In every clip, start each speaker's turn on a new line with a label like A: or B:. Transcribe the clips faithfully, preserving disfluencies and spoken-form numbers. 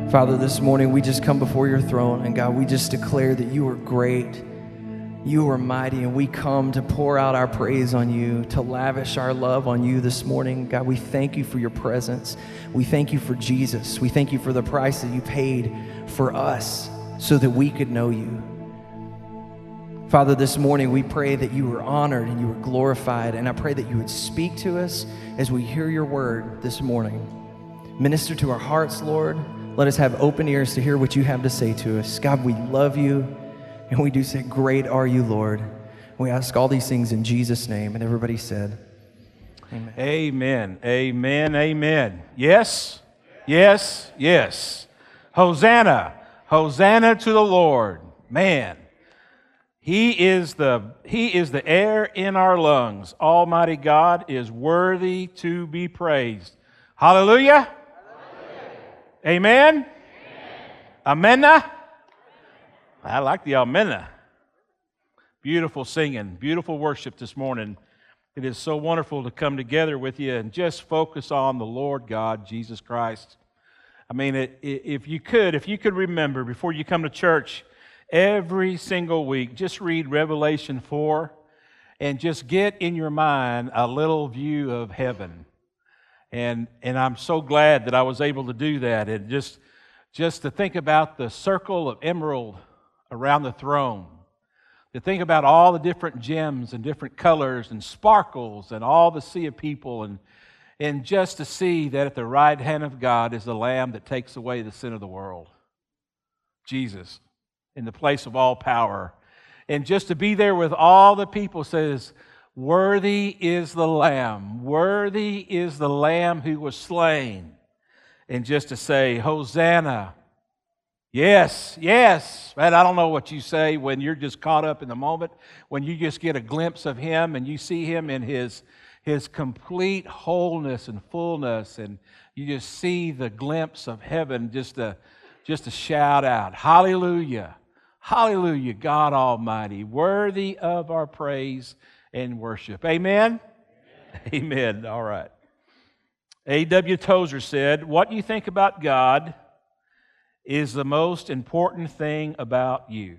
A: Father, this morning we just come before your throne, and God, we just declare that you are great, you are mighty, and we come to pour out our praise on you, to lavish our love on you this morning. God, we thank you for your presence. We thank you for Jesus. We thank you for the price that you paid for us so that we could know you. Father, this morning we pray that you were honored and you were glorified, and I pray that you would speak to us as we hear your word this morning. Minister to our hearts, Lord. Let us have open ears to hear what you have to say to us. God, we love you, and we do say, great are you, Lord. We ask all these things in Jesus' name, and everybody said, amen.
B: Amen, amen, amen. Yes, yes, yes. Hosanna, Hosanna to the Lord. Man, He is the, He is the air in our lungs. Almighty God is worthy to be praised. Hallelujah. Amen? Amen. Amena? I like the amena. Beautiful singing, beautiful worship this morning. It is so wonderful to come together with you and just focus on the Lord God, Jesus Christ. I mean, it, if you could, if you could remember before you come to church every single week, just read Revelation four and just get in your mind a little view of heaven. And and I'm so glad that I was able to do that, and just just to think about the circle of emerald around the throne, to think about all the different gems and different colors and sparkles and all the sea of people, and and just to see that at the right hand of God is the Lamb that takes away the sin of the world, Jesus, in the place of all power, and just to be there with all the people says, worthy is the Lamb. Worthy is the Lamb who was slain. And just to say, Hosanna. Yes, yes. Man, I don't know what you say when you're just caught up in the moment, when you just get a glimpse of Him and you see Him in His, His complete wholeness and fullness, and you just see the glimpse of heaven, just to, just to shout out, hallelujah, hallelujah, God Almighty, worthy of our praise and worship. Amen? Amen? Amen. All right. A W Tozer said, what you think about God is the most important thing about you.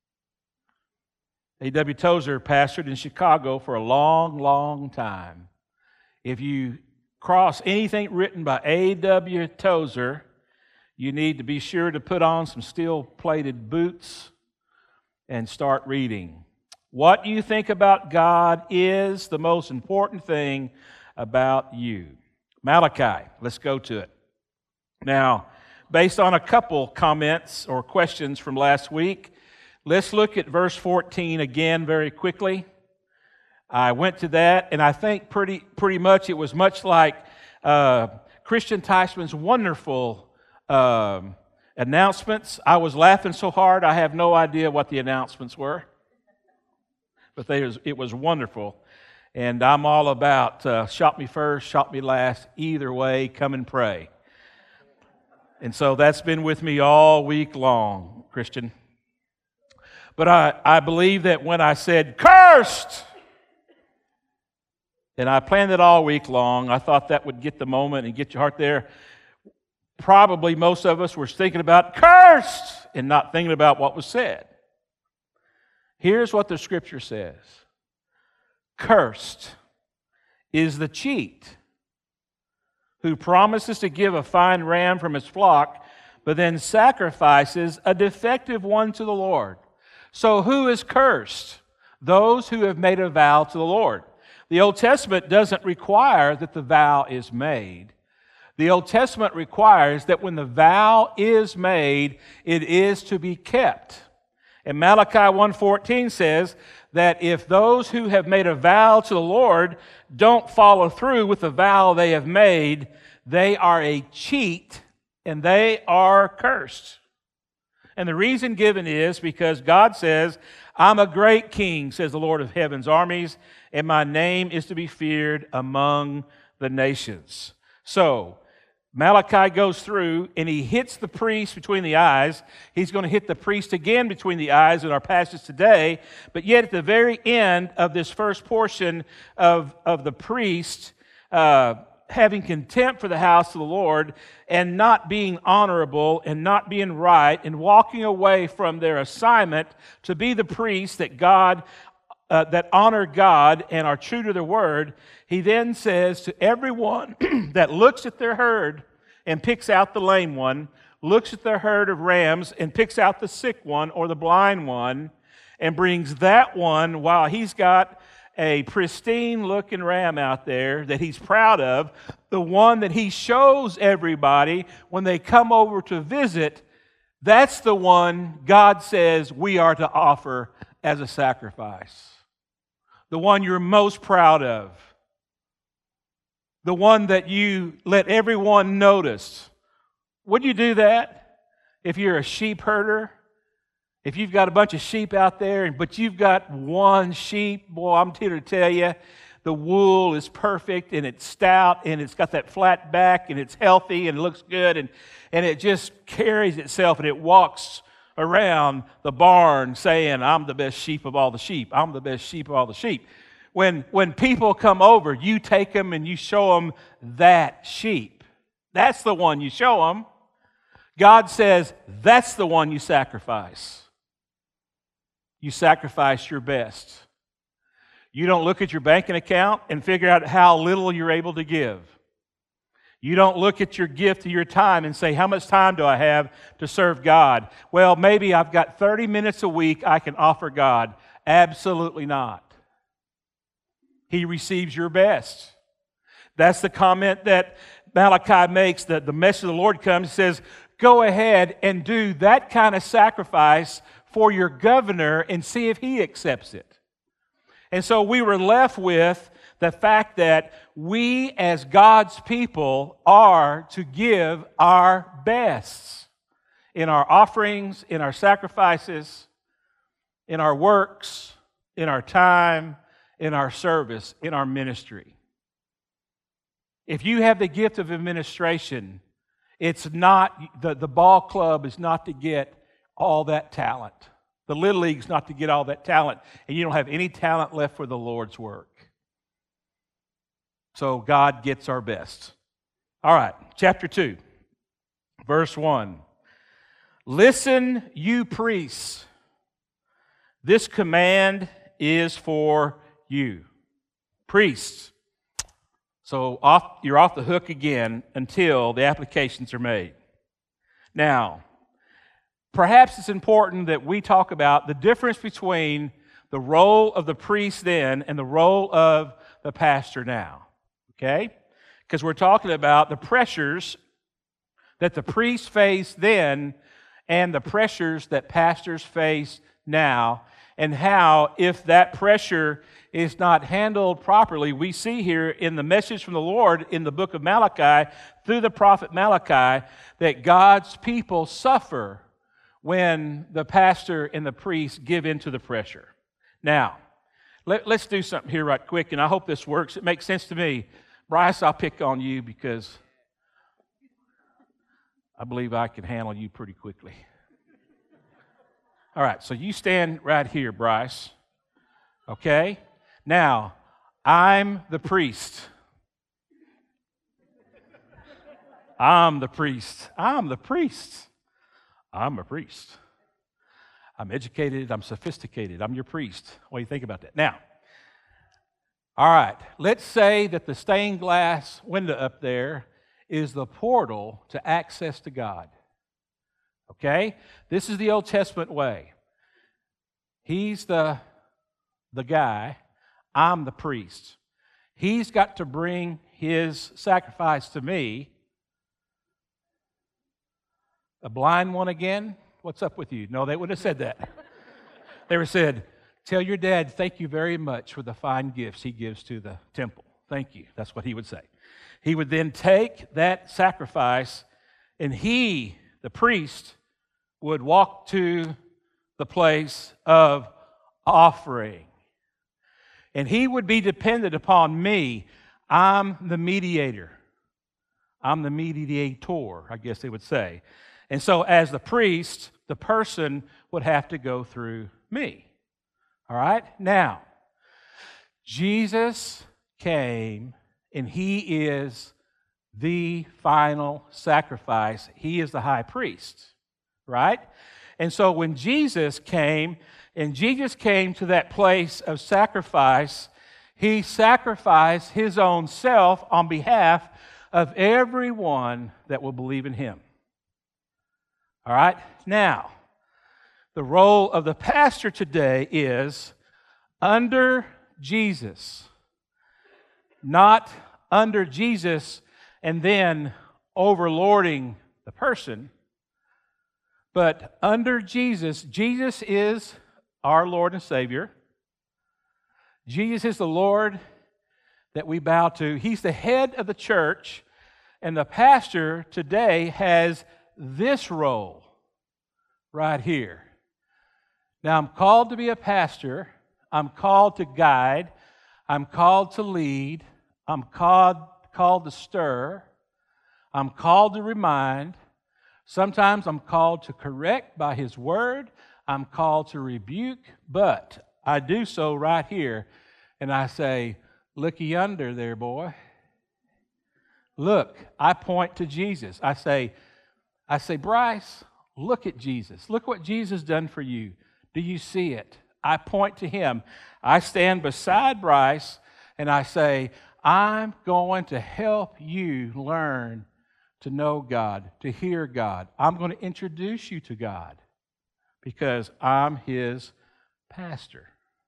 B: A W Tozer pastored in Chicago for a long, long time. If you cross anything written by A W Tozer, you need to be sure to put on some steel-plated boots and start reading. What you think about God is the most important thing about you. Malachi, let's go to it. Now, based on a couple comments or questions from last week, let's look at verse fourteen again very quickly. I went to that, and I think pretty pretty much it was much like uh, Christian Teichmann's wonderful uh, announcements. I was laughing so hard, I have no idea what the announcements were. But they was, it was wonderful. And I'm all about uh, shop me first, shop me last. Either way, come and pray. And so that's been with me all week long, Christian. But I, I believe that when I said, cursed, and I planned it all week long, I thought that would get the moment and get your heart there. Probably most of us were thinking about cursed and not thinking about what was said. Here's what the Scripture says. Cursed is the cheat who promises to give a fine ram from his flock, but then sacrifices a defective one to the Lord. So who is cursed? Those who have made a vow to the Lord. The Old Testament doesn't require that the vow is made. The Old Testament requires that when the vow is made, it is to be kept. And Malachi one fourteen says that if those who have made a vow to the Lord don't follow through with the vow they have made, they are a cheat and they are cursed. And the reason given is because God says, I'm a great king, says the Lord of heaven's armies, and my name is to be feared among the nations. So, Malachi goes through and he hits the priest between the eyes. He's going to hit the priest again between the eyes in our passage today. But yet at the very end of this first portion of, of the priest, uh, having contempt for the house of the Lord and not being honorable and not being right and walking away from their assignment to be the priests that God uh, that honor God and are true to their word, he then says to everyone that looks at their herd and picks out the lame one, looks at their herd of rams and picks out the sick one or the blind one, and brings that one while he's got a pristine-looking ram out there that he's proud of, the one that he shows everybody when they come over to visit, that's the one God says we are to offer as a sacrifice. The one you're most proud of. The one that you let everyone notice. Would you do that if you're a sheep herder? If you've got a bunch of sheep out there, but you've got one sheep, boy, I'm here to tell you, the wool is perfect and it's stout and it's got that flat back and it's healthy and it looks good and, and it just carries itself and it walks around the barn saying, I'm the best sheep of all the sheep. I'm the best sheep of all the sheep. When, when people come over, you take them and you show them that sheep. That's the one you show them. God says, that's the one you sacrifice. You sacrifice your best. You don't look at your banking account and figure out how little you're able to give. You don't look at your gift of your time and say, how much time do I have to serve God? Well, maybe I've got thirty minutes a week I can offer God. Absolutely not. He receives your best. That's the comment that Malachi makes, that the message of the Lord comes and says, go ahead and do that kind of sacrifice for your governor and see if he accepts it. And so we were left with the fact that we as God's people are to give our best in our offerings, in our sacrifices, in our works, in our time, in our service, in our ministry. If you have the gift of administration, it's not, the, the ball club is not to get all that talent. The Little League's not to get all that talent, and you don't have any talent left for the Lord's work. So God gets our best. All right, chapter two, verse one. Listen, you priests, this command is for you. Priests. So off, you're off the hook again until the applications are made. Now, perhaps it's important that we talk about the difference between the role of the priest then and the role of the pastor now. Okay? Because we're talking about the pressures that the priests faced then and the pressures that pastors face now, and how, if that pressure is not handled properly, we see here in the message from the Lord in the book of Malachi, through the prophet Malachi, that God's people suffer when the pastor and the priest give in to the pressure. Now, let, let's do something here right quick, and I hope this works. It makes sense to me. Bryce, I'll pick on you because I believe I can handle you pretty quickly. All right, so you stand right here, Bryce. Okay? Now, I'm the priest. I'm the priest. I'm the priest. I'm a priest. I'm educated. I'm sophisticated. I'm your priest. What do you think about that? Now, all right, let's say that the stained glass window up there is the portal to access to God. Okay? This is the Old Testament way. He's the, the guy. I'm the priest. He's got to bring his sacrifice to me. A blind one again? What's up with you? No, they wouldn't have said that. They would have said, tell your dad thank you very much for the fine gifts he gives to the temple. Thank you. That's what he would say. He would then take that sacrifice, and he, the priest, would walk to the place of offering. And he would be dependent upon me. I'm the mediator. I'm the mediator, I guess they would say. And so as the priest, the person would have to go through me. All right? Now, Jesus came, and he is the final sacrifice. He is the high priest, right? And so when Jesus came, and Jesus came to that place of sacrifice, he sacrificed his own self on behalf of everyone that will believe in him. All right? Now, the role of the pastor today is under Jesus, not under Jesus and then overlording the person, but under Jesus. Jesus is our Lord and Savior. Jesus is the Lord that we bow to. He's the head of the church, and the pastor today has this role right here. Now, I'm called to be a pastor. I'm called to guide. I'm called to lead. I'm called, called to stir. I'm called to remind. Sometimes I'm called to correct by His Word. I'm called to rebuke, but I do so right here, and I say, looky yonder there, boy. Look, I point to Jesus. I say, I say, Bryce, look at Jesus. Look what Jesus done for you. Do you see it? I point to Him. I stand beside Bryce, and I say, I'm going to help you learn to know God, to hear God. I'm going to introduce you to God because I'm His pastor.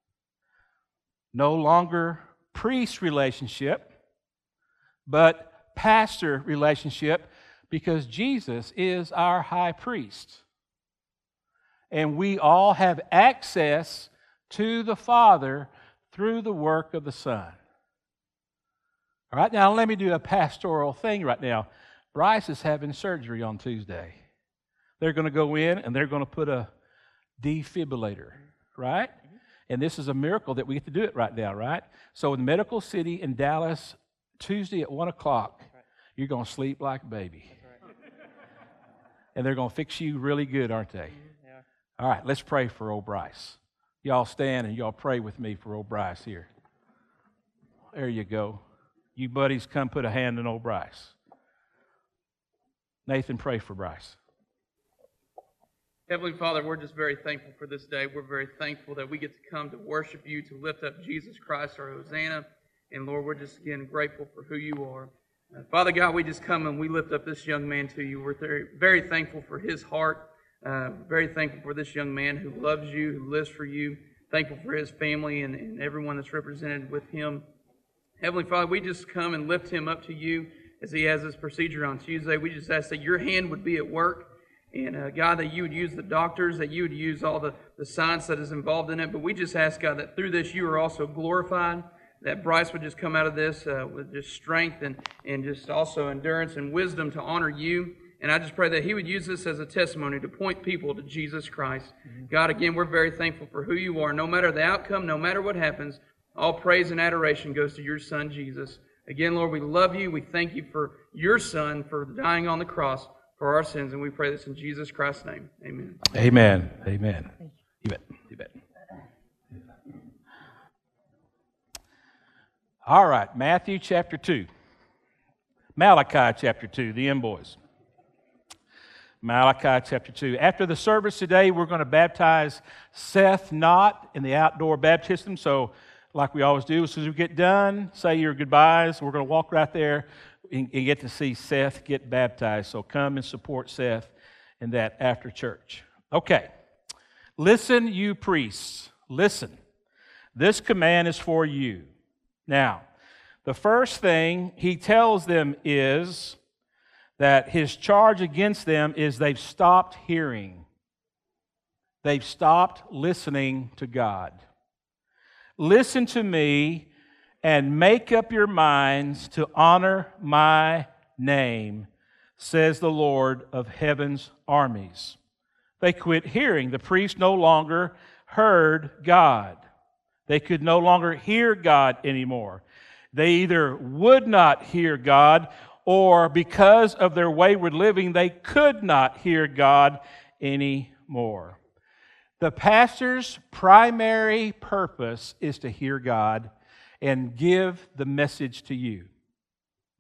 B: No longer priest relationship, but pastor relationship, because Jesus is our high priest. And we all have access to the Father through the work of the Son. All right, now let me do a pastoral thing right now. Bryce is having surgery on Tuesday. They're going to go in and they're going to put a defibrillator, right? And this is a miracle that we get to do it right now, right? So in Medical City in Dallas, Tuesday at one o'clock, you're going to sleep like a baby. And they're going to fix you really good, aren't they? Yeah. All right, let's pray for old Bryce. Y'all stand and y'all pray with me for old Bryce here. There you go. You buddies come put a hand on old Bryce. Nathan, pray for Bryce.
C: Heavenly Father, we're just very thankful for this day. We're very thankful that we get to come to worship you, to lift up Jesus Christ, our Hosanna. And Lord, we're just again grateful for who you are. Uh, Father God, we just come and we lift up this young man to you. We're very, very thankful for his heart. Uh, very thankful for this young man who loves you, who lives for you. Thankful for his family and, and everyone that's represented with him. Heavenly Father, we just come and lift him up to you as he has this procedure on Tuesday. We just ask that your hand would be at work. And uh, God, that you would use the doctors, that you would use all the, the science that is involved in it. But we just ask, God, that through this you are also glorified, that Bryce would just come out of this uh, with just strength and, and just also endurance and wisdom to honor you. And I just pray that he would use this as a testimony to point people to Jesus Christ. Mm-hmm. God, again, we're very thankful for who you are. No matter the outcome, no matter what happens, all praise and adoration goes to your Son, Jesus. Again, Lord, we love you. We thank you for your Son, for dying on the cross for our sins, and we pray this in Jesus Christ's name. Amen.
B: Amen. Amen. You bet. You bet. All right, Matthew chapter two. Malachi chapter two, the end boys. Malachi chapter two. After the service today, we're going to baptize Seth Knott in the outdoor baptism. So, like we always do, as soon as we get done, say your goodbyes. We're going to walk right there and, and get to see Seth get baptized. So come and support Seth in that after church. Okay. Listen, you priests. Listen. This command is for you. Now, the first thing he tells them is that his charge against them is they've stopped hearing. They've stopped listening to God. Listen to me and make up your minds to honor my name, says the Lord of heaven's armies. They quit hearing. The priest no longer heard God. They could no longer hear God anymore. They either would not hear God, or because of their wayward living, they could not hear God anymore. The pastor's primary purpose is to hear God and give the message to you.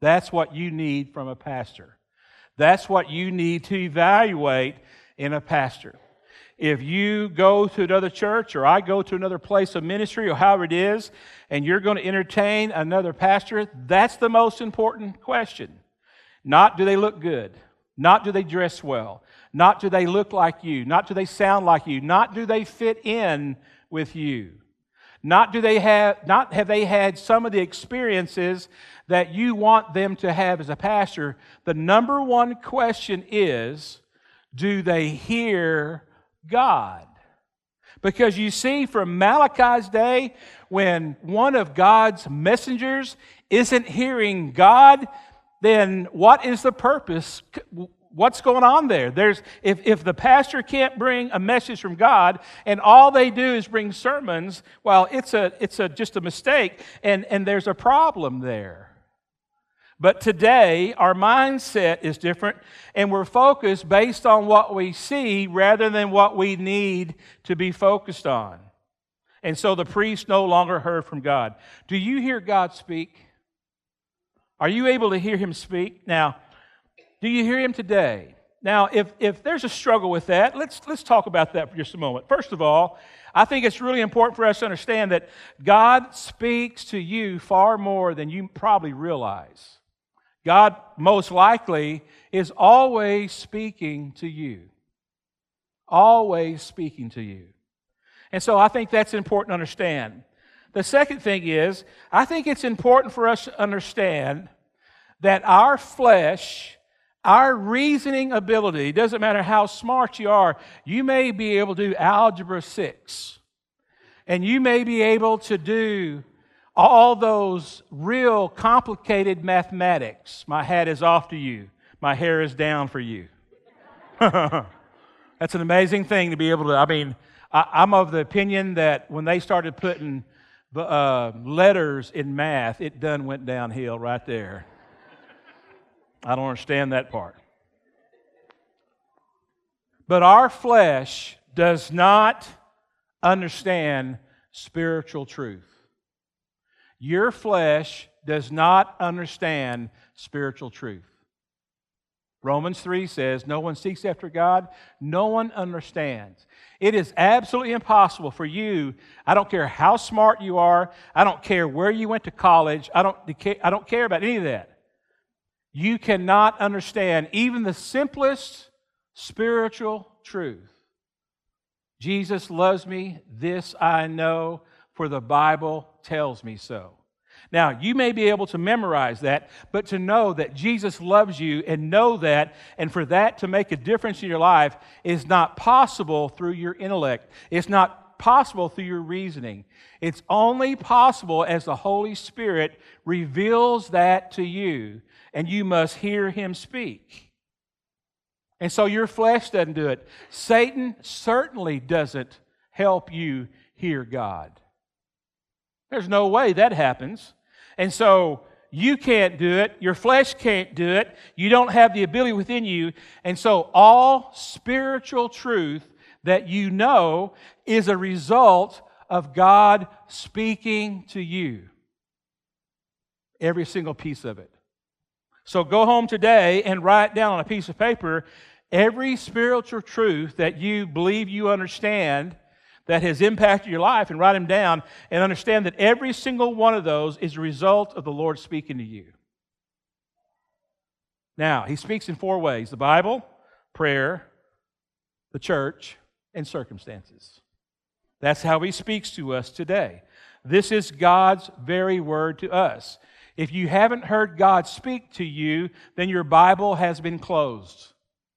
B: That's what you need from a pastor. That's what you need to evaluate in a pastor. If you go to another church, or I go to another place of ministry, or however it is, and you're going to entertain another pastor, that's the most important question. Not do they look good, not do they dress well, not do they look like you, not do they sound like you, not do they fit in with you, not do they have, not have they had some of the experiences that you want them to have as a pastor. The number one question is, do they hear God? Because you see, from Malachi's day, when one of God's messengers isn't hearing God, then what is the purpose? What's going on there? There's if, if the pastor can't bring a message from God and all they do is bring sermons, well, it's a it's a just a mistake, and, and there's a problem there. But today, our mindset is different, and we're focused based on what we see rather than what we need to be focused on. And so the priest no longer heard from God. Do you hear God speak? Are you able to hear Him speak? Now, do you hear Him today? Now, if, if there's a struggle with that, let's, let's talk about that for just a moment. First of all, I think it's really important for us to understand that God speaks to you far more than you probably realize. God most likely is always speaking to you. Always speaking to you. And so I think that's important to understand. The second thing is, I think it's important for us to understand that our flesh, our reasoning ability, doesn't matter how smart you are, you may be able to do algebra six, and you may be able to do all those real complicated mathematics. My hat is off to you. My hair is down for you. That's an amazing thing to be able to, I mean, I, I'm of the opinion that when they started putting uh, letters in math, it done went downhill right there. I don't understand that part. But our flesh does not understand spiritual truth. Your flesh does not understand spiritual truth. Romans three says, no one seeks after God, no one understands. It is absolutely impossible for you, I don't care how smart you are, I don't care where you went to college, I don't, I don't care about any of that. You cannot understand even the simplest spiritual truth. Jesus loves me, this I know, for the Bible tells me so. Now, you may be able to memorize that, but to know that Jesus loves you and know that, and for that to make a difference in your life is not possible through your intellect. It's not possible through your reasoning. It's only possible as the Holy Spirit reveals that to you, and you must hear Him speak. And so your flesh doesn't do it. Satan certainly doesn't help you hear God. There's no way that happens. And so you can't do it. Your flesh can't do it. You don't have the ability within you. And so all spiritual truth that you know is a result of God speaking to you. Every single piece of it. So go home today and write down on a piece of paper every spiritual truth that you believe you understand that has impacted your life, and write them down and understand that every single one of those is a result of the Lord speaking to you. Now, He speaks in four ways: the Bible, prayer, the church, and circumstances. That's how He speaks to us today. This is God's very word to us. If you haven't heard God speak to you, then your Bible has been closed.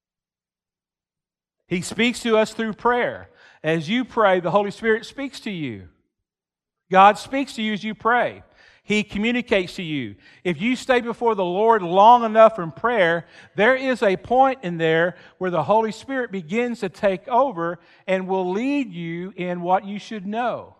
B: He speaks to us through prayer. As you pray, the Holy Spirit speaks to you. God speaks to you as you pray. He communicates to you. If you stay before the Lord long enough in prayer, there is a point in there where the Holy Spirit begins to take over and will lead you in what you should know.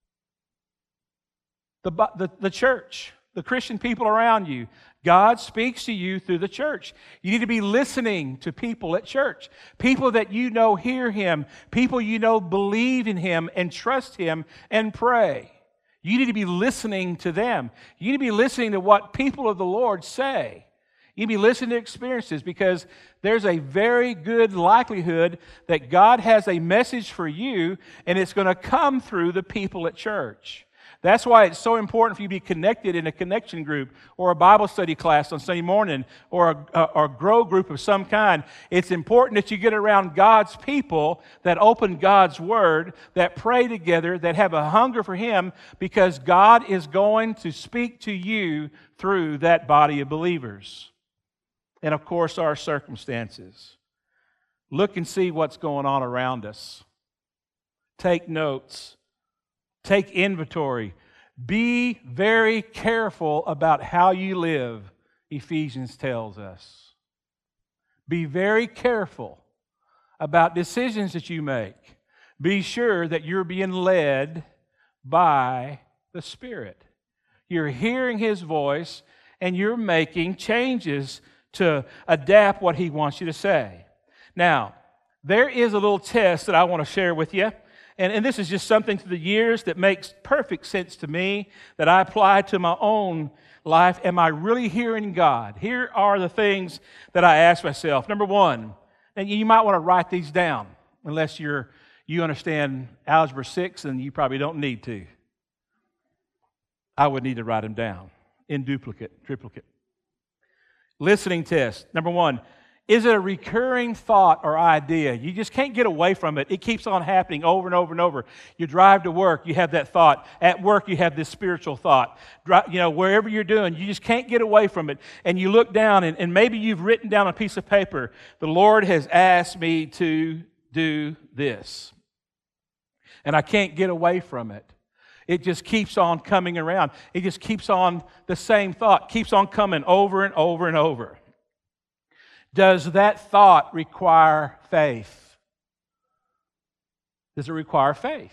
B: The, the, the church, the Christian people around you, God speaks to you through the church. You need to be listening to people at church. People that you know hear Him. People you know believe in Him and trust Him and pray. You need to be listening to them. You need to be listening to what people of the Lord say. You need to be listening to experiences, because there's a very good likelihood that God has a message for you, and it's going to come through the people at church. That's why it's so important for you to be connected in a connection group or a Bible study class on Sunday morning or a, a, or a grow group of some kind. It's important that you get around God's people that open God's Word, that pray together, that have a hunger for Him, because God is going to speak to you through that body of believers. And of course, our circumstances. Look and see what's going on around us. Take notes. Take inventory. Be very careful about how you live, Ephesians tells us. Be very careful about decisions that you make. Be sure that you're being led by the Spirit. You're hearing His voice, and you're making changes to adapt what He wants you to say. Now, there is a little test that I want to share with you. And, and this is just something through the years that makes perfect sense to me, that I apply to my own life. Am I really hearing God? Here are the things that I ask myself. Number one, and you might want to write these down, unless you're you understand Algebra six, and you probably don't need to. I would need to write them down in duplicate, triplicate. Listening test. Number one, is it a recurring thought or idea? You just can't get away from it. It keeps on happening over and over and over. You drive to work, you have that thought. At work, you have this spiritual thought. You know, wherever you're doing, you just can't get away from it. And you look down, and, and maybe you've written down a piece of paper, the Lord has asked me to do this. And I can't get away from it. It just keeps on coming around. It just keeps on, the same thought keeps on coming over and over and over. Does that thought require faith? Does it require faith?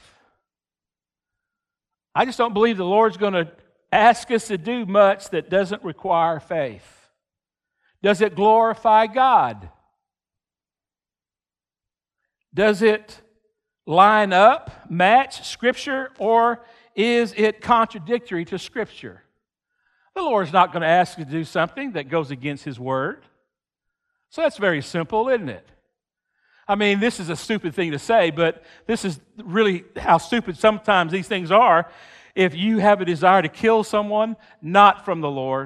B: I just don't believe the Lord's going to ask us to do much that doesn't require faith. Does it glorify God? Does it line up, match Scripture, or is it contradictory to Scripture? The Lord's not going to ask you to do something that goes against His Word. So that's very simple, isn't it? I mean, this is a stupid thing to say, but this is really how stupid sometimes these things are. If you have a desire to kill someone, not from the Lord.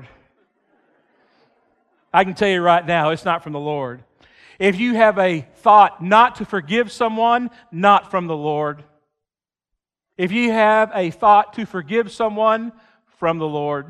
B: I can tell you right now, it's not from the Lord. If you have a thought not to forgive someone, not from the Lord. If you have a thought to forgive someone, from the Lord.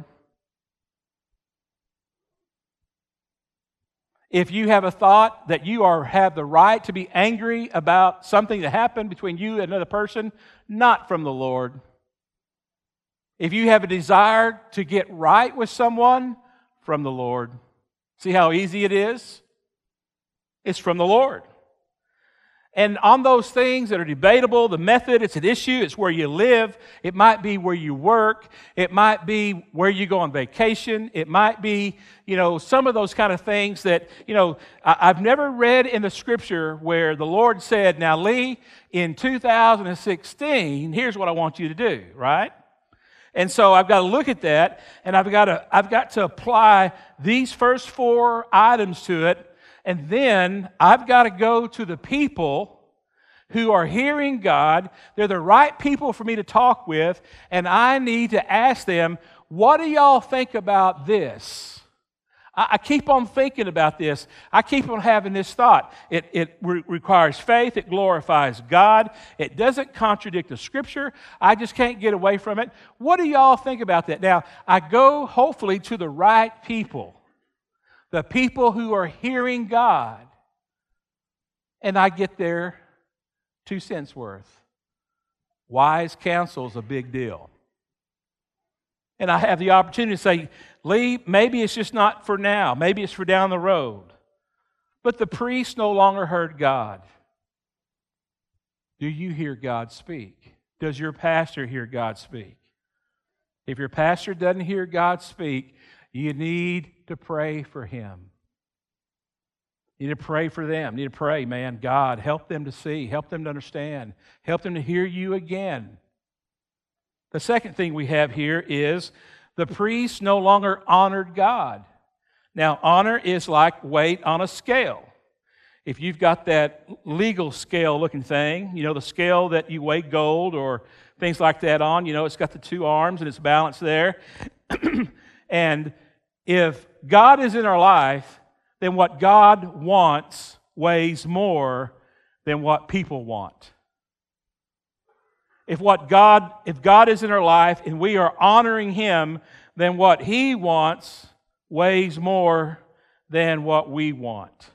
B: If you have a thought that you are have the right to be angry about something that happened between you and another person, not from the Lord. If you have a desire to get right with someone, from the Lord. See how easy it is? It's from the Lord. And on those things that are debatable, the method, it's an issue. It's where you live. It might be where you work. It might be where you go on vacation. It might be, you know, some of those kind of things that, you know, I've never read in the Scripture where the Lord said, now, Lee, in two thousand sixteen, here's what I want you to do, right? And so I've got to look at that, and I've got to, I've got to apply these first four items to it. And then I've got to go to the people who are hearing God. They're the right people for me to talk with. And I need to ask them, what do y'all think about this? I, I keep on thinking about this. I keep on having this thought. It, it re- requires faith. It glorifies God. It doesn't contradict the Scripture. I just can't get away from it. What do y'all think about that? Now, I go hopefully to the right people. The people who are hearing God, and I get their two cents worth. Wise counsel is a big deal. And I have the opportunity to say, Lee, maybe it's just not for now. Maybe it's for down the road. But the priest no longer heard God. Do you hear God speak? Does your pastor hear God speak? If your pastor doesn't hear God speak, you need to pray for him. You need to pray for them. You need to pray, man, God, help them to see, help them to understand, help them to hear you again. The second thing we have here is the priests no longer honored God. Now, honor is like weight on a scale. If you've got that legal scale looking thing, you know, the scale that you weigh gold or things like that on, you know, it's got the two arms and it's balanced there. And if God is in our life, then what God wants weighs more than what people want. If what God, if God is in our life and we are honoring Him, then what He wants weighs more than what we want.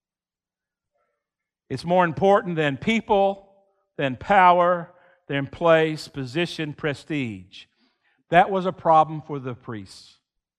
B: It's more important than people, than power, than place, position, prestige. That was a problem for the priests.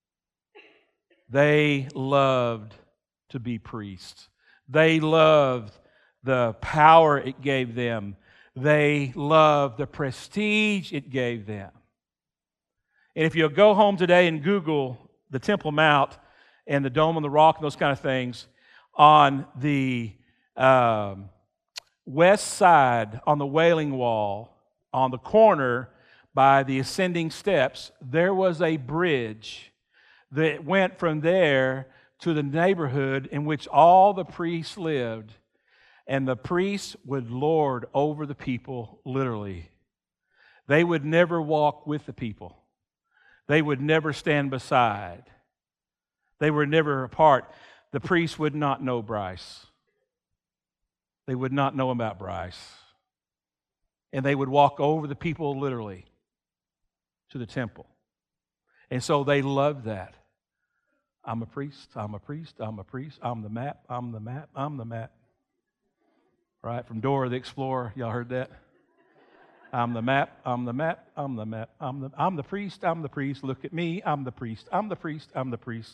B: They loved to be priests. They loved the power it gave them. They loved the prestige it gave them. And if you'll go home today and Google the Temple Mount and the Dome on the Rock and those kind of things, on the um, west side, on the Wailing Wall, on the corner by the ascending steps, there was a bridge that went from there to the neighborhood in which all the priests lived. And the priests would lord over the people, literally. They would never walk with the people. They would never stand beside. They were never apart. The priests would not know Bryce. They would not know about Bryce. And they would walk over the people, literally, to the temple. And so they loved that. I'm a priest, I'm a priest, I'm a priest, I'm the map, I'm the map, I'm the map. Right, from Dora the Explorer, y'all heard that? I'm the map, I'm the map, I'm the map, I'm the, I'm the priest, I'm the priest, look at me, I'm the priest, I'm the priest, I'm the priest.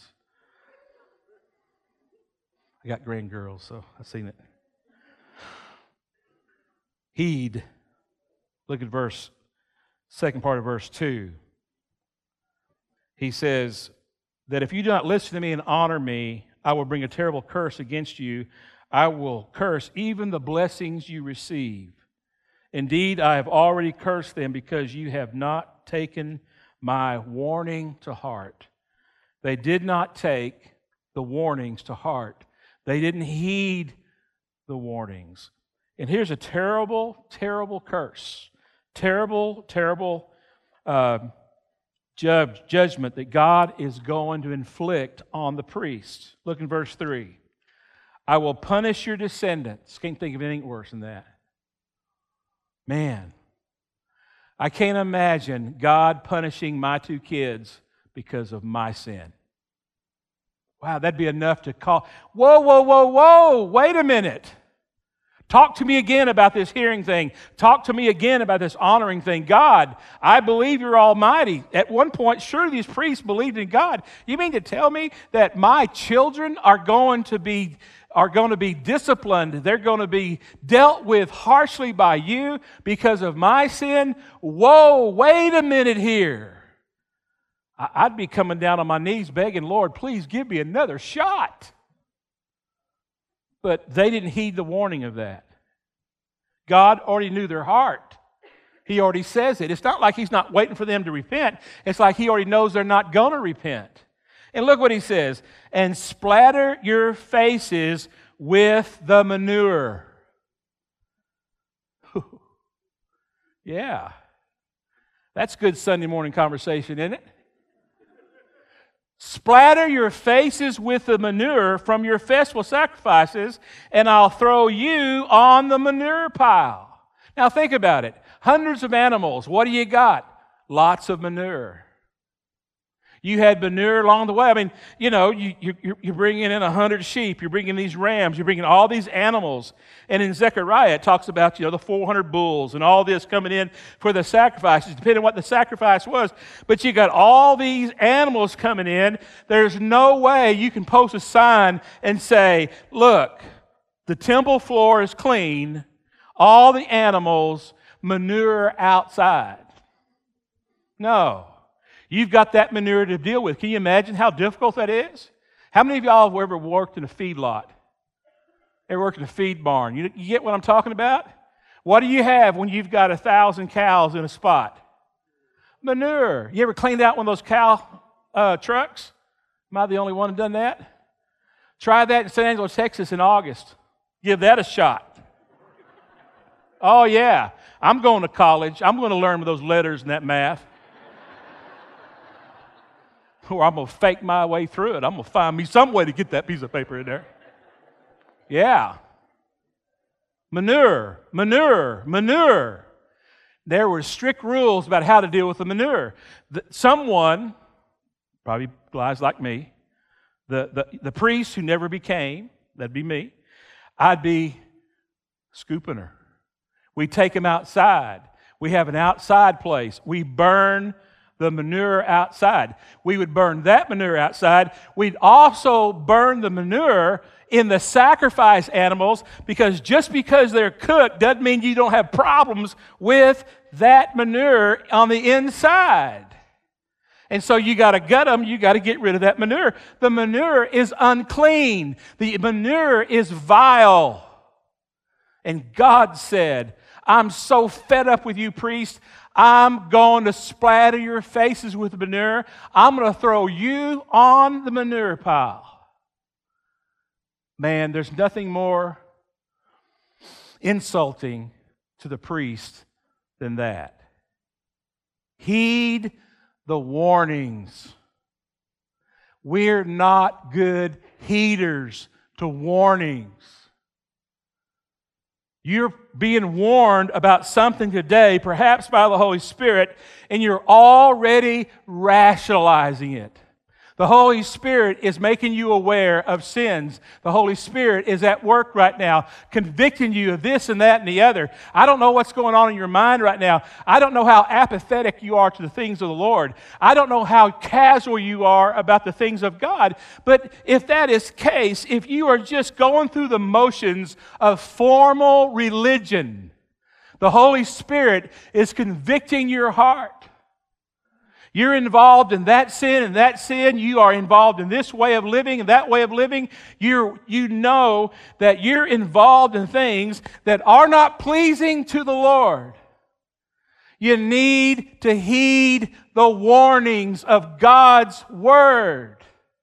B: I got grand girls, so I've seen it. Heed, look at verse, second part of verse two. He says that if you do not listen to me and honor me, I will bring a terrible curse against you. I will curse even the blessings you receive. Indeed, I have already cursed them because you have not taken my warning to heart. They did not take the warnings to heart. They didn't heed the warnings. And here's a terrible, terrible curse. Terrible, terrible uh, judge, judgment that God is going to inflict on the priests. Look in verse three. I will punish your descendants. Can't think of anything worse than that. Man, I can't imagine God punishing my two kids because of my sin. Wow, that'd be enough to call. Whoa, whoa, whoa, whoa, wait a minute. Talk to me again about this hearing thing. Talk to me again about this honoring thing. God, I believe you're almighty. At one point, sure, these priests believed in God. You mean to tell me that my children are going to be are going to be disciplined? They're going to be dealt with harshly by you because of my sin? Whoa, wait a minute here. I'd be coming down on my knees begging, Lord, please give me another shot. But they didn't heed the warning of that. God already knew their heart. He already says it. It's not like He's not waiting for them to repent. It's like He already knows they're not going to repent. And look what He says. And splatter your faces with the manure. Yeah. That's good Sunday morning conversation, isn't it? Splatter your faces with the manure from your festival sacrifices, and I'll throw you on the manure pile. Now think about it. Hundreds of animals. What do you got? Lots of manure. You had manure along the way. I mean, you know, you, you, you're bringing in a hundred sheep. You're bringing these rams. You're bringing all these animals. And in Zechariah, it talks about, you know, the four hundred bulls and all this coming in for the sacrifices, depending on what the sacrifice was. But you got all these animals coming in. There's no way you can post a sign and say, look, the temple floor is clean. All the animals manure outside. No. You've got that manure to deal with. Can you imagine how difficult that is? How many of y'all have ever worked in a feed lot? Ever worked in a feed barn? You, you get what I'm talking about? What do you have when you've got a thousand cows in a spot? manure. You ever cleaned out one of those cow uh, trucks? Am I the only one who done that? Try that in San Angelo, Texas in August. Give that a shot. Oh, yeah. I'm going to college. I'm going to learn those letters and that math. Or I'm going to fake my way through it. I'm going to find me some way to get that piece of paper in there. Yeah. Manure, manure, manure. There were strict rules about how to deal with the manure. The, someone, probably guys like me, the, the, the priest who never became, that'd be me, I'd be scooping her. We take them outside. We have an outside place. We burn the manure outside. We would burn that manure outside. We'd also burn the manure in the sacrifice animals, because just because they're cooked doesn't mean you don't have problems with that manure on the inside. And so you got to gut them, you got to get rid of that manure. The manure is unclean. The manure is vile. And God said, I'm so fed up with you, priests. I'm going to splatter your faces with manure. I'm going to throw you on the manure pile. Man, there's nothing more insulting to the priest than that. Heed the warnings. We're not good heeders to warnings. You're being warned about something today, perhaps by the Holy Spirit, and you're already rationalizing it. The Holy Spirit is making you aware of sins. The Holy Spirit is at work right now, convicting you of this and that and the other. I don't know what's going on in your mind right now. I don't know how apathetic you are to the things of the Lord. I don't know how casual you are about the things of God. But if that is the case, if you are just going through the motions of formal religion, the Holy Spirit is convicting your heart. You're involved in that sin and that sin. You are involved in this way of living and that way of living. You you know that you're involved in things that are not pleasing to the Lord. You need to heed the warnings of God's Word.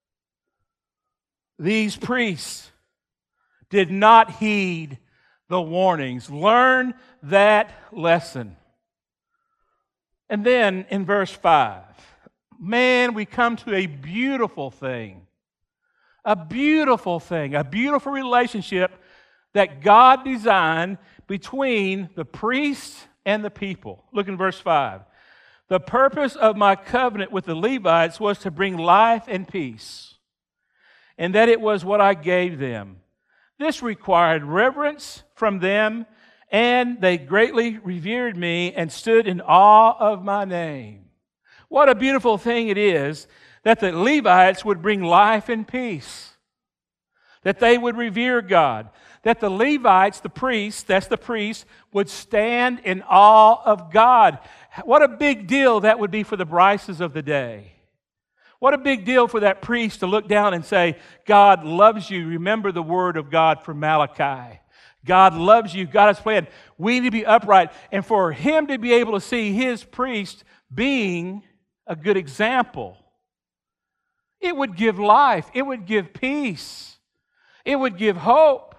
B: These priests did not heed the warnings. Learn that lesson. And then in verse five, man, we come to a beautiful thing. A beautiful thing, a beautiful relationship that God designed between the priests and the people. Look in verse five. The purpose of my covenant with the Levites was to bring life and peace, and that it was what I gave them. This required reverence from them, and they greatly revered me and stood in awe of my name. What a beautiful thing it is that the Levites would bring life and peace, that they would revere God, that the Levites, the priests, that's the priests, would stand in awe of God. What a big deal that would be for the Bryces of the day. What a big deal for that priest to look down and say, God loves you. Remember the word of God from Malachi. God loves you. God has planned. We need to be upright. And for him to be able to see his priest being a good example, it would give life. It would give peace. It would give hope.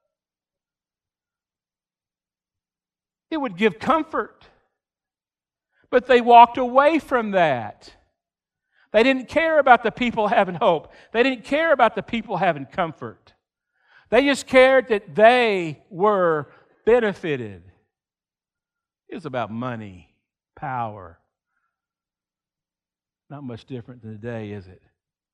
B: It would give comfort. But they walked away from that. They didn't care about the people having hope. They didn't care about the people having comfort. They just cared that they were benefited. It was about money, power. Not much different than today, is it?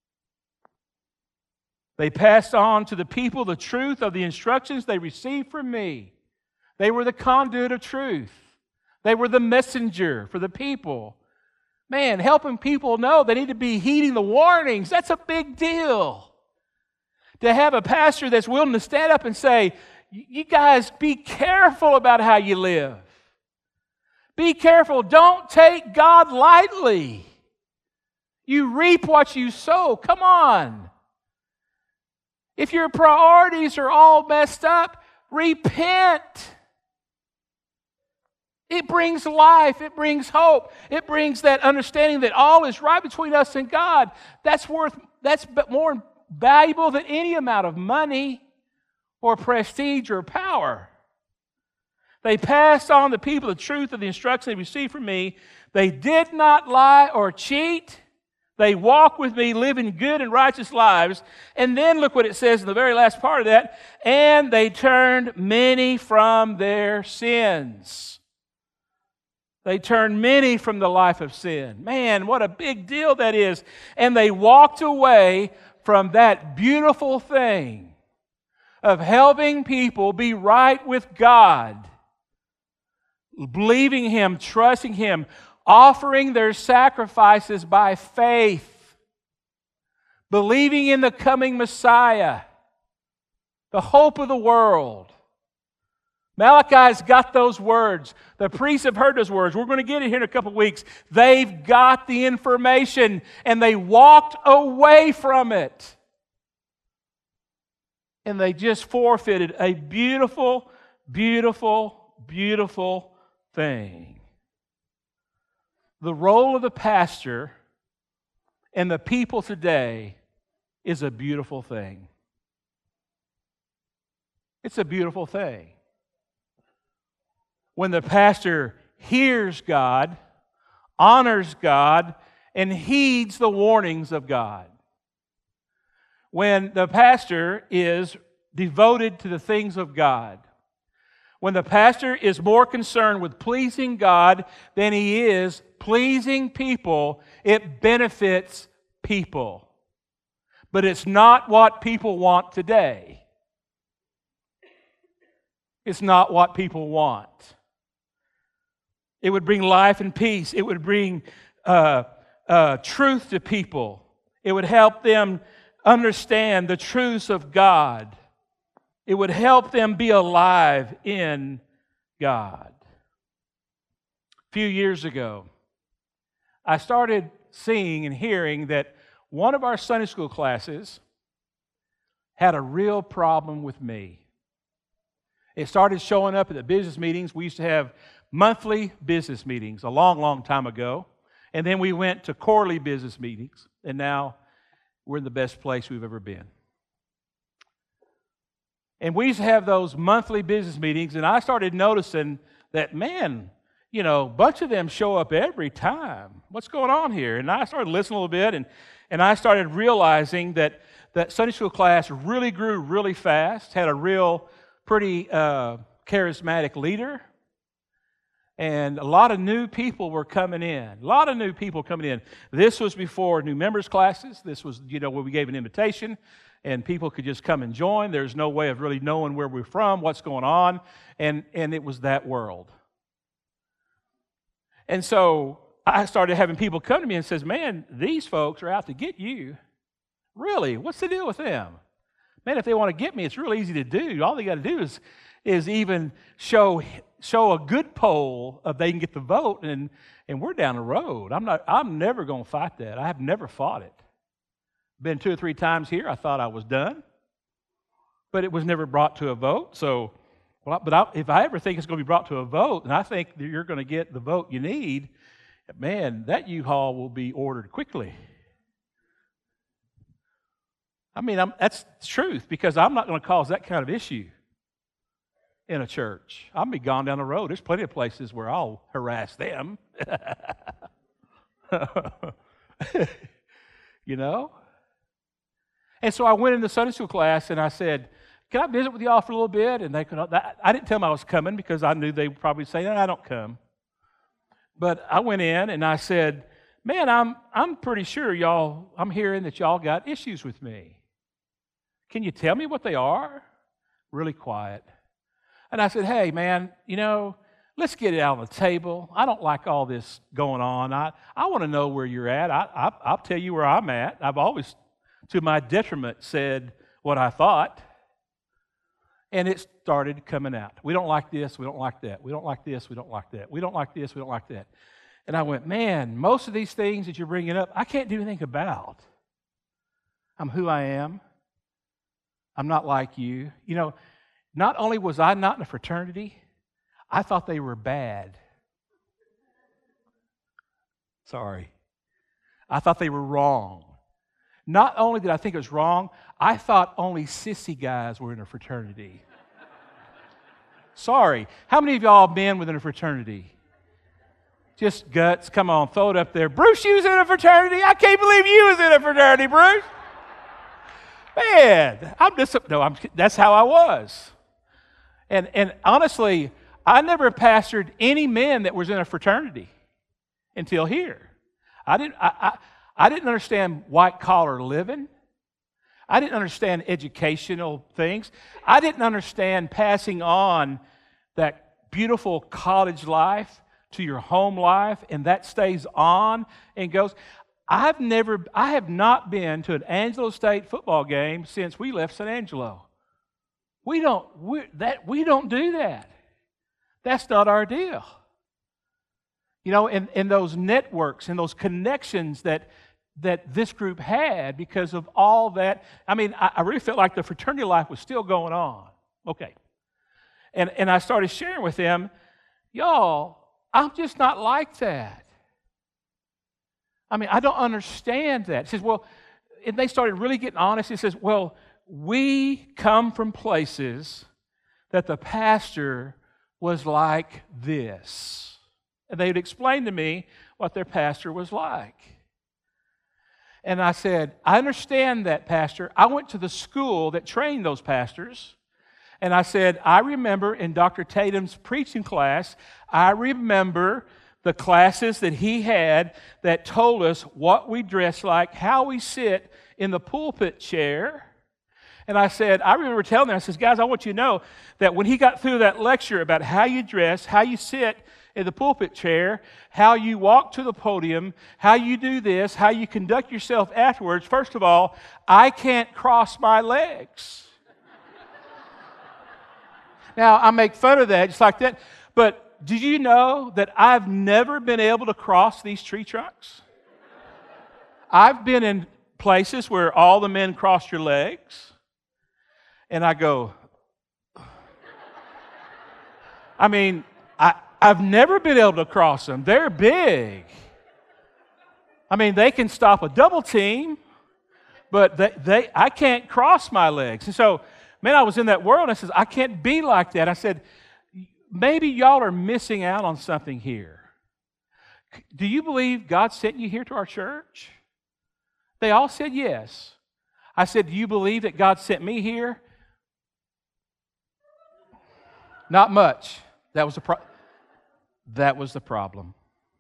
B: They passed on to the people the truth of the instructions they received from me. They were the conduit of truth. They were the messenger for the people. Man, helping people know they need to be heeding the warnings, that's a big deal. To have a pastor that's willing to stand up and say, you guys be careful about how you live. Be careful. Don't take God lightly. You reap what you sow. Come on. If your priorities are all messed up, repent. It brings life. It brings hope. It brings that understanding that all is right between us and God. That's worth, that's more valuable than any amount of money or prestige or power. They passed on the people the truth of the instruction they received from me. They did not lie or cheat. They walked with me, living good and righteous lives. And then look what it says in the very last part of that. And they turned many from their sins. They turned many from the life of sin. Man, what a big deal that is. And they walked away from that beautiful thing of helping people be right with God, believing Him, trusting Him, offering their sacrifices by faith, believing in the coming Messiah, the hope of the world. Malachi's got those words. The priests have heard those words. We're going to get it here in a couple of weeks. They've got the information, and they walked away from it. And they just forfeited a beautiful, beautiful, beautiful thing. The role of the pastor and the people today is a beautiful thing. It's a beautiful thing. When the pastor hears God, honors God, and heeds the warnings of God. When the pastor is devoted to the things of God. When the pastor is more concerned with pleasing God than he is pleasing people, it benefits people. But it's not what people want today. It's not what people want. It would bring life and peace. It would bring uh, uh, truth to people. It would help them understand the truths of God. It would help them be alive in God. A few years ago, I started seeing and hearing that one of our Sunday school classes had a real problem with me. It started showing up at the business meetings. We used to have monthly business meetings a long, long time ago. And then we went to quarterly business meetings. And now we're in the best place we've ever been. And we used to have those monthly business meetings. And I started noticing that, man, you know, a bunch of them show up every time. What's going on here? And I started listening a little bit. And, and I started realizing that that Sunday school class really grew really fast. Had a real pretty uh, charismatic leader. And a lot of new people were coming in. A lot of new people coming in. This was before new members classes. This was, you know, where we gave an invitation and people could just come and join. There's no way of really knowing where we're from, what's going on. And, and it was that world. And so I started having people come to me and says, man, these folks are out to get you. Really? What's the deal with them? Man, if they want to get me, it's real easy to do. All they got to do is, is even show show a good poll of they can get the vote, and, and we're down the road. I'm not. I'm never going to fight that. I have never fought it. Been two or three times here. I thought I was done, but it was never brought to a vote. So, well, but I, if I ever think it's going to be brought to a vote, and I think that you're going to get the vote you need, man, that U-Haul will be ordered quickly. I mean, I'm, that's truth, because I'm not going to cause that kind of issue in a church. I'll be gone down the road. There's plenty of places where I'll harass them. You know? And so I went into Sunday school class and I said, can I visit with y'all for a little bit? And they could. I didn't tell them I was coming because I knew they would probably say, no, I don't come. But I went in and I said, man, I'm I'm pretty sure y'all, I'm hearing that y'all got issues with me. Can you tell me what they are? Really quiet. And I said, hey, man, you know, let's get it out on the table. I don't like all this going on. I, I want to know where you're at. I, I, I'll tell you where I'm at. I've always, to my detriment, said what I thought. And it started coming out. We don't like this. We don't like that. We don't like this. We don't like that. We don't like this. We don't like that. And I went, man, most of these things that you're bringing up, I can't do anything about. I'm who I am. I'm not like you. You know, not only was I not in a fraternity, I thought they were bad. Sorry. I thought they were wrong. Not only did I think it was wrong, I thought only sissy guys were in a fraternity. Sorry. How many of y'all have been within a fraternity? Just guts. Come on, throw it up there. Bruce, you was in a fraternity? I can't believe you was in a fraternity, Bruce. Man, I'm just, no, I'm, that's how I was. And, and honestly, I never pastored any men that was in a fraternity until here. I didn't, I, I, I didn't understand white-collar living. I didn't understand educational things. I didn't understand passing on that beautiful college life to your home life, and that stays on and goes. I've never, I have not been to an Angelo State football game since we left San Angelo. We don't, we, that, we don't do that. That's not our deal. You know, and, and those networks and those connections that, that this group had because of all that. I mean, I, I really felt like the fraternity life was still going on. Okay. And, and I started sharing with them, y'all, I'm just not like that. I mean, I don't understand that. He says, well, and they started really getting honest. He says, well, we come from places that the pastor was like this. And they would explain to me what their pastor was like. And I said, I understand that, Pastor. I went to the school that trained those pastors. And I said, I remember in Doctor Tatum's preaching class, I remember the classes that he had that told us what we dress like, how we sit in the pulpit chair. And I said, I remember telling them, I said, guys, I want you to know that when he got through that lecture about how you dress, how you sit in the pulpit chair, how you walk to the podium, how you do this, how you conduct yourself afterwards, first of all, I can't cross my legs. Now, I make fun of that, just like that, but do you know that I've never been able to cross these tree trunks? I've been in places where all the men cross your legs, and I go, I mean, I, I've never been able to cross them. They're big. I mean, they can stop a double team, but they, they I can't cross my legs. And so, man, I was in that world, and I said, I can't be like that. I said, maybe y'all are missing out on something here. Do you believe God sent you here to our church? They all said yes. I said, do you believe that God sent me here? Not much. That was the pro- that was the problem.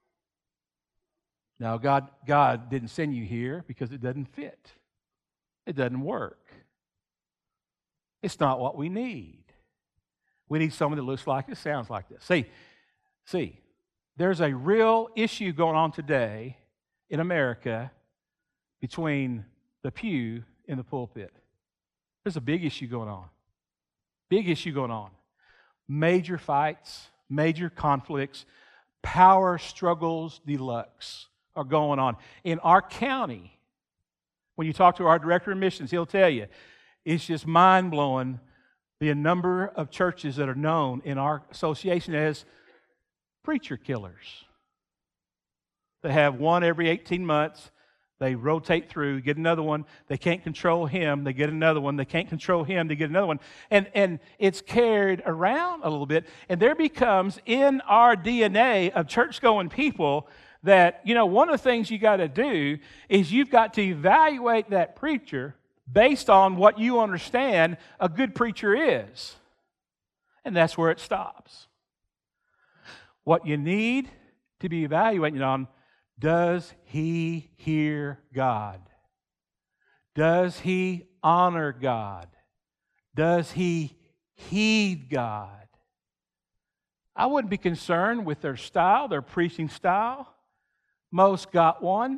B: Now, God, God didn't send you here because it doesn't fit. It doesn't work. It's not what we need. We need someone that looks like this, sounds like this. See, see, there's a real issue going on today in America between the pew and the pulpit. There's a big issue going on. Big issue going on. Major fights, major conflicts, power struggles deluxe are going on. In our county, when you talk to our director of missions, he'll tell you, it's just mind-blowing the number of churches that are known in our association as preacher killers. They have one every eighteen months. They rotate through, get another one. They can't control him. They get another one. They can't control him. They get another one. And, and it's carried around a little bit. And there becomes in our D N A of church-going people that, you know, one of the things you got to do is you've got to evaluate that preacher based on what you understand a good preacher is. And that's where it stops. What you need to be evaluating on, does he hear God? Does he honor God? Does he heed God? I wouldn't be concerned with their style, their preaching style. Most got one.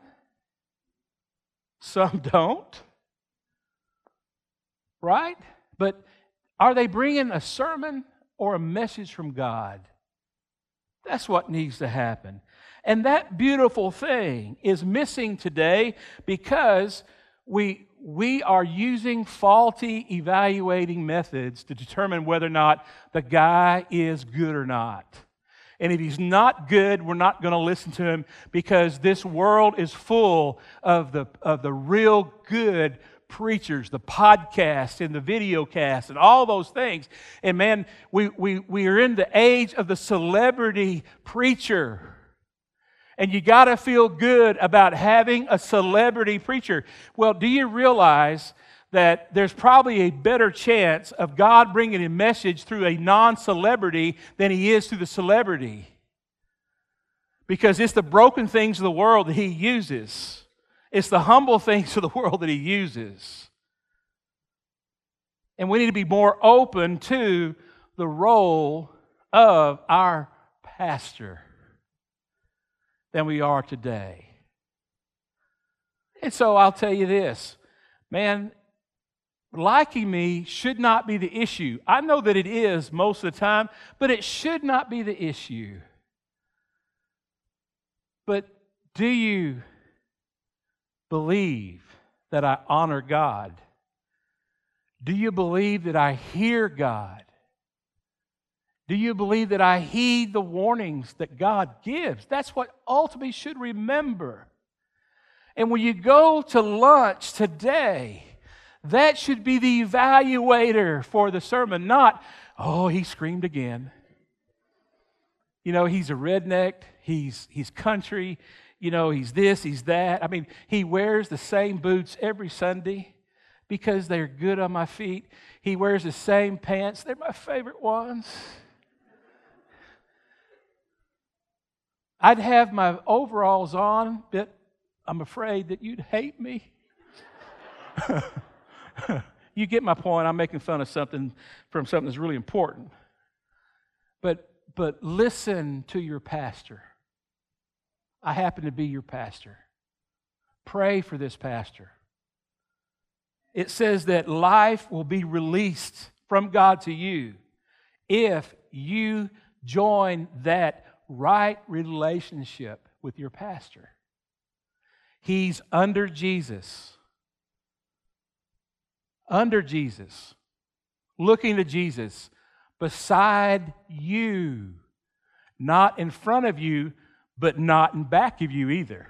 B: Some don't. Right? But are they bringing a sermon or a message from God? That's what needs to happen. And that beautiful thing is missing today because we, we are using faulty evaluating methods to determine whether or not the guy is good or not. And if he's not good, we're not going to listen to him, because this world is full of the, of the real good preachers, the podcasts and the video casts and all those things. And man, we, we, we are in the age of the celebrity preacher. And you got to feel good about having a celebrity preacher. Well, do you realize that there's probably a better chance of God bringing a message through a non-celebrity than he is through the celebrity? Because it's the broken things of the world that he uses. It's the humble things of the world that he uses. And we need to be more open to the role of our pastor than we are today. And so I'll tell you this, man, liking me should not be the issue. I know that it is most of the time, but it should not be the issue. But do you believe that I honor God? Do you believe that I hear God? Do you believe that I heed the warnings that God gives? That's what ultimately should remember. And when you go to lunch today, that should be the evaluator for the sermon, not, oh, he screamed again. You know, he's a redneck, he's, he's country, you know, he's this, he's that. I mean, he wears the same boots every Sunday because they're good on my feet. He wears the same pants, they're my favorite ones. I'd have my overalls on, but I'm afraid that you'd hate me. You get my point. I'm making fun of something from something that's really important. But but listen to your pastor. I happen to be your pastor. Pray for this pastor. It says that life will be released from God to you if you join that right relationship with your pastor. He's under Jesus. Under Jesus. Looking to Jesus. Beside you. Not in front of you, but not in back of you either.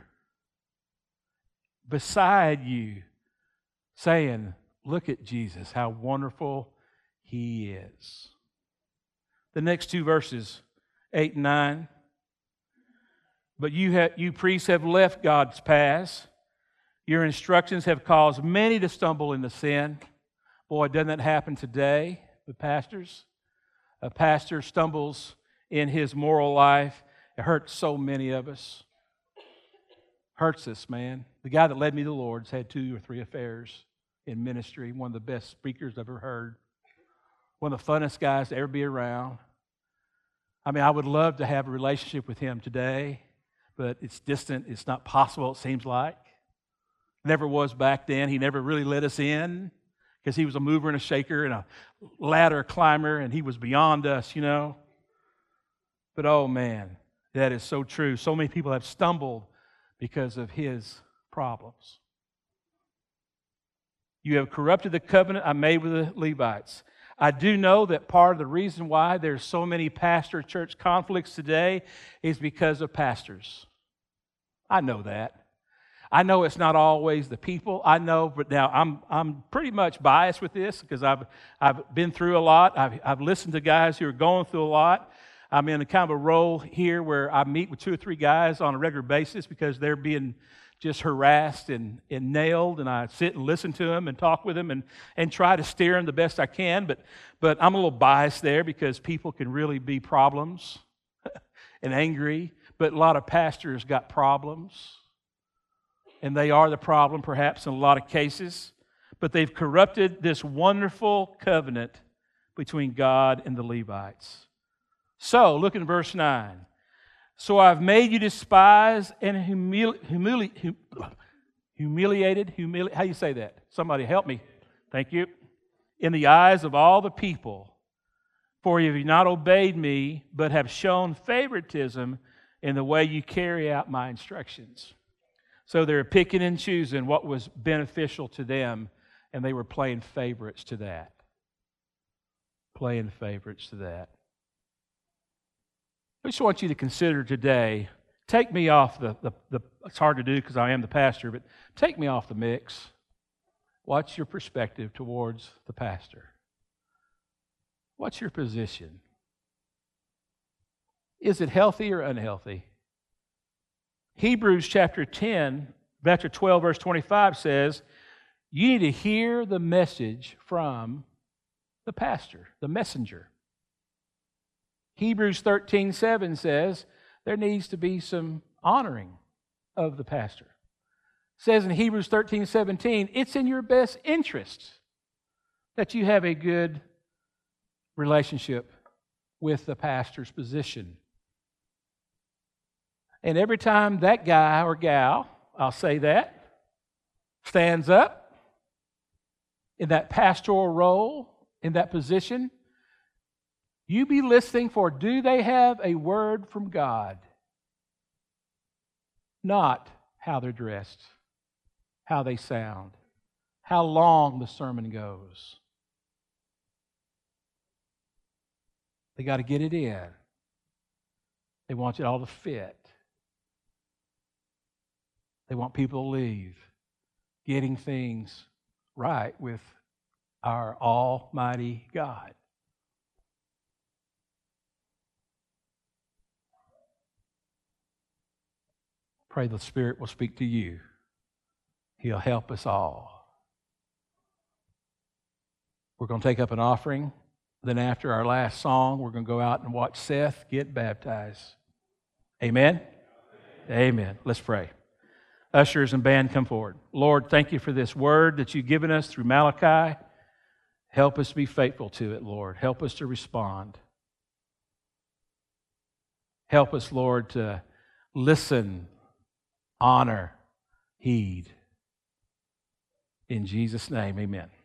B: Beside you. Saying, look at Jesus, how wonderful He is. The next two verses, eight and nine. But you, have, you priests have left God's paths. Your instructions have caused many to stumble into sin. Boy, doesn't that happen today with pastors? A pastor stumbles in his moral life. It hurts so many of us. Hurts us, man. The guy that led me to the Lord's had two or three affairs in ministry. One of the best speakers I've ever heard. One of the funnest guys to ever be around. I mean, I would love to have a relationship with him today, but it's distant. It's not possible, it seems like. Never was back then. He never really let us in because he was a mover and a shaker and a ladder climber, and he was beyond us, you know. But oh man, that is so true. So many people have stumbled because of his problems. You have corrupted the covenant I made with the Levites. I do know that part of the reason why there's so many pastor-church conflicts today is because of pastors. I know that. I know it's not always the people. I know, but now I'm I'm pretty much biased with this because I've I've been through a lot. I've I've listened to guys who are going through a lot. I'm in a kind of a role here where I meet with two or three guys on a regular basis because they're being just harassed and, and nailed, and I sit and listen to them and talk with them and, and try to steer them the best I can, but but I'm a little biased there because people can really be problems and angry, but a lot of pastors got problems, and they are the problem perhaps in a lot of cases, but they've corrupted this wonderful covenant between God and the Levites. So, look in verse nine. So I've made you despise and humili- humili- hum- humiliated, humili- how do you say that? Somebody help me. Thank you. In the eyes of all the people, for you have not obeyed me, but have shown favoritism in the way you carry out my instructions. So they're picking and choosing what was beneficial to them, and they were playing favorites to that. Playing favorites to that. I just want you to consider today, take me off the, the, the it's hard to do because I am the pastor, but take me off the mix. What's your perspective towards the pastor? What's your position? Is it healthy or unhealthy? Hebrews chapter ten, chapter twelve, verse twenty-five says, you need to hear the message from the pastor, the messenger. Hebrews thirteen seven says there needs to be some honoring of the pastor. It says in Hebrews thirteen seventeen, it's in your best interest that you have a good relationship with the pastor's position. And every time that guy or gal, I'll say that, stands up in that pastoral role, in that position, you be listening for, do they have a word from God? Not how they're dressed, how they sound, how long the sermon goes. They got to get it in. They want it all to fit. They want people to leave getting things right with our Almighty God. Pray the Spirit will speak to you. He'll help us all. We're going to take up an offering. Then after our last song, we're going to go out and watch Seth get baptized. Amen? Amen. Amen. Let's pray. Ushers and band, come forward. Lord, thank you for this word that you've given us through Malachi. Help us be faithful to it, Lord. Help us to respond. Help us, Lord, to listen, honor, heed. In Jesus' name, amen.